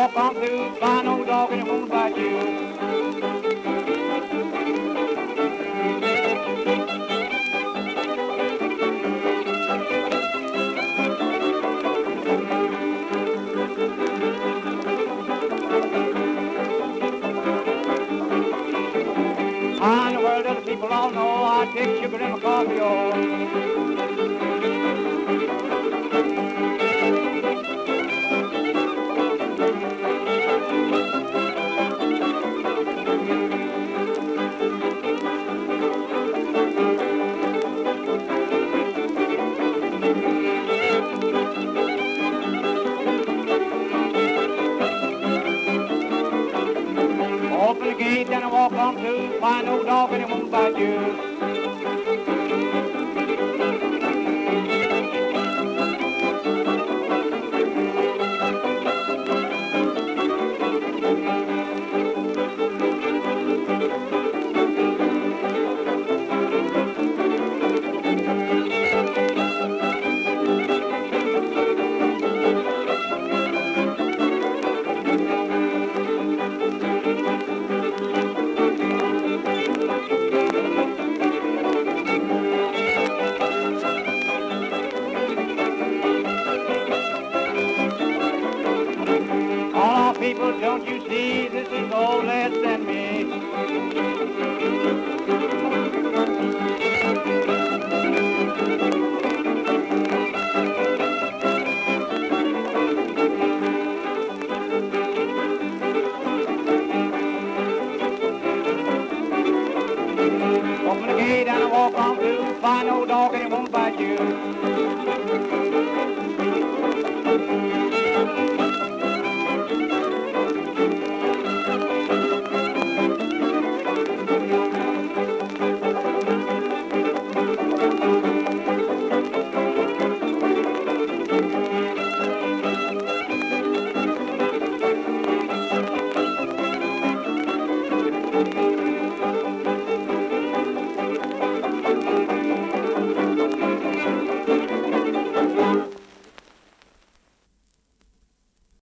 walk on through, find no dog and it won't bite you. How in the world do the people all know I take sugar in my coffee, oh? Open the gate and I walk on through, find no dog and it won't bite you. All people, don't you see, this is all less than me. Open the gate and I walk on through, find no dog and it won't bite you.